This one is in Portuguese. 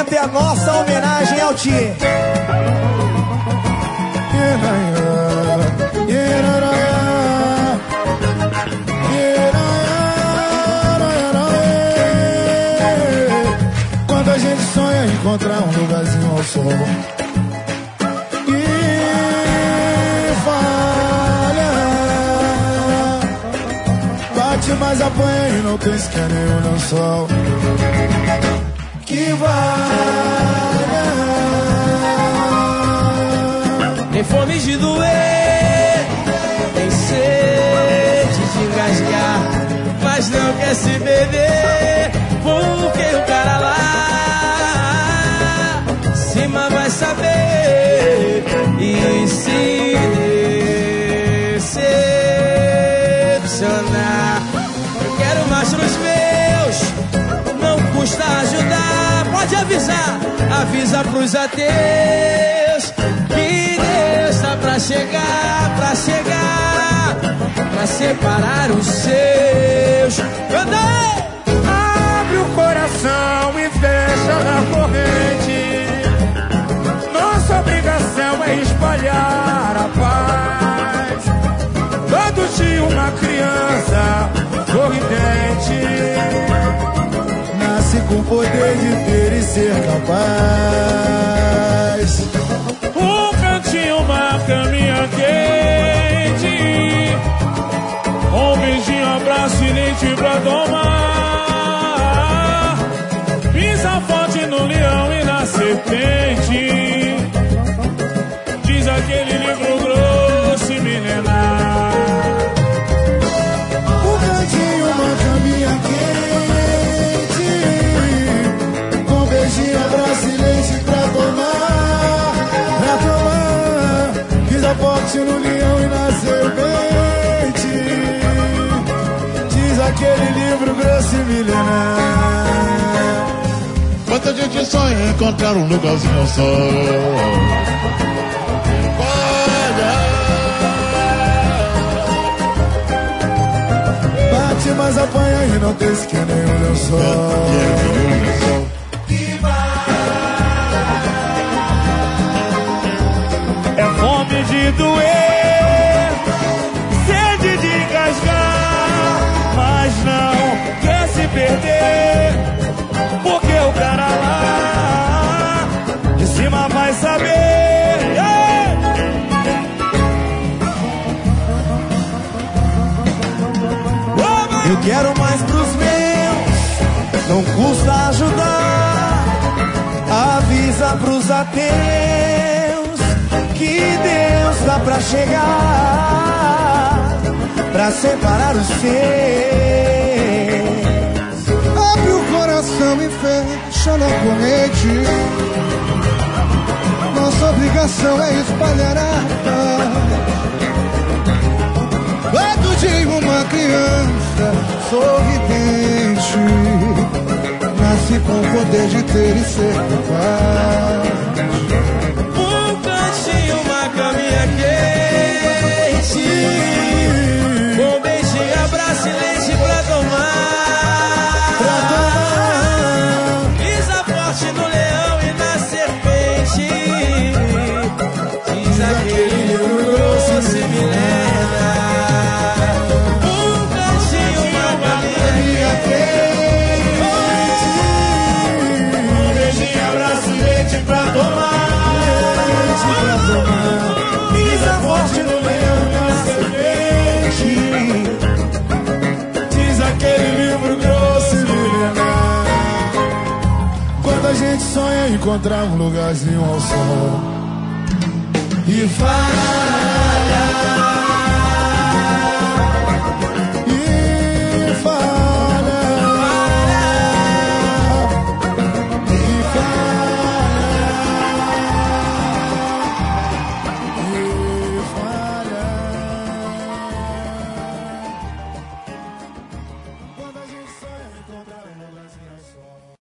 momento é a nossa homenagem ao Ti. Quando a gente sonha em encontrar um lugarzinho ao sol e falha, bate, mas apanha e não pisca nem o lençol que valha. Tem fome de doer, tem sede de engasgar, mas não quer se beber, porque o cara lá cima vai saber e se decepcionar. Eu quero mais pros meus, não custa ajudar, pode avisar, avisa pros ateus que Deus tá pra chegar, pra separar os seus. Abre o coração e fecha na corrente. Nossa obrigação é espalhar a paz. Todo dia uma criança sorridente nasce com o poder de ter e ser capaz. Um cantinho, uma caminha quente, um beijinho, abraço e leite pra tomar. Pisa forte no leão e na serpente, diz aquele livro grosso e milenar. Um cantinho, uma caminha quente, com beijinho, abraço e leite pra tomar. Pra tomar, pisa forte no leão e na serpente, diz aquele livro grosso e milenar. Quanta gente sonha em encontrar um lugarzinho ao sol. Bate, mas apanha e não tem que nem o lençol. É fome de doer, sede de engasgar, mas não quer se perder, porque o cara lá de cima vai saber. Eu quero mais pros meus, não custa ajudar, avisa pros ateus que Deus tá pra chegar, pra separar os seus. Abre o coração e fecha na corrente. Nossa obrigação é espalhar a paz. Todo dia uma criança sorridente nasce com o poder de ter e ser capaz. Um cantinho, uma caminha quente, um beijinho, abraço e leite pra tomar. Pisa forte no leão e na serpente, diz aquele livro grosso e milenar. Um cantinho, uma caminha quente, um beijinho, abraço e leite pra tomar. Pisa forte no leão e na serpente, diz aquele livro grosso e milenar. Quando a gente sonha em encontrar um lugarzinho ao sol e fala,